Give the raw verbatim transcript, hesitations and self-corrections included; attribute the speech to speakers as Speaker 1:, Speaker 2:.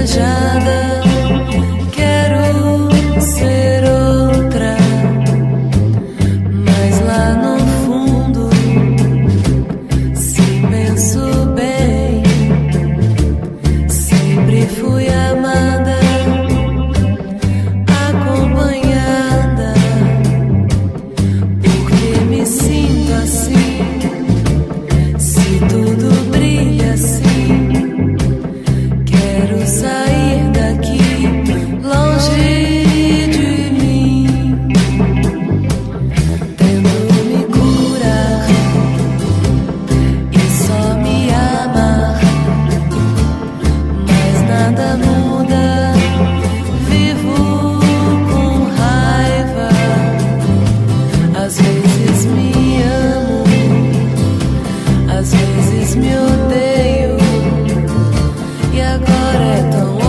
Speaker 1: desejada. Quero ser outra, mas lá no fundo, se penso bem, sempre fui amada, acompanhada, porque me sinto assim. Se tudo brilha assim, quero sair daqui, longe de mim. Tento me curar e só me amar, mas nada muda. Vivo com raiva, às vezes me amo, às vezes me odeio, e agora é tão